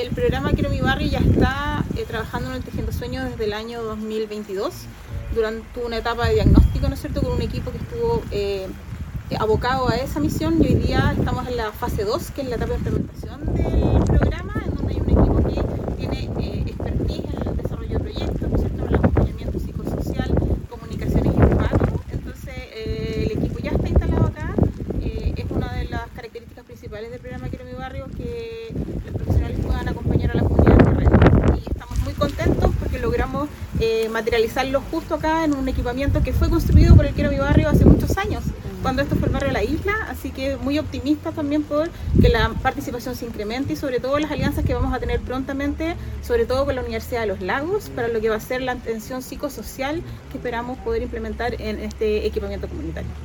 el programa Quiero mi barrio ya está trabajando en el Tejiendo Sueños desde el año 2022, durante una etapa de diagnóstico, ¿no es cierto?, con un equipo que estuvo abocado a esa misión, y hoy día estamos en la fase 2, que es la etapa de implementación del programa, en donde hay un equipo que tiene expertise en el desarrollo de proyectos, ¿no es cierto?, en el acompañamiento psicosocial, comunicaciones y urbanos. Entonces el equipo ya está instalado acá. Es una de las características principales del programa Quiero mi barrio, que los profesionales puedan acompañar a la comunidad en terreno, y estamos muy contentos porque logramos materializarlo justo acá en un equipamiento que fue construido por el Quiero mi barrio hace muchos años, cuando esto fue el barrio de La Isla, así que muy optimistas también por que la participación se incremente, y sobre todo las alianzas que vamos a tener prontamente, sobre todo con la Universidad de los Lagos, para lo que va a ser la atención psicosocial que esperamos poder implementar en este equipamiento comunitario.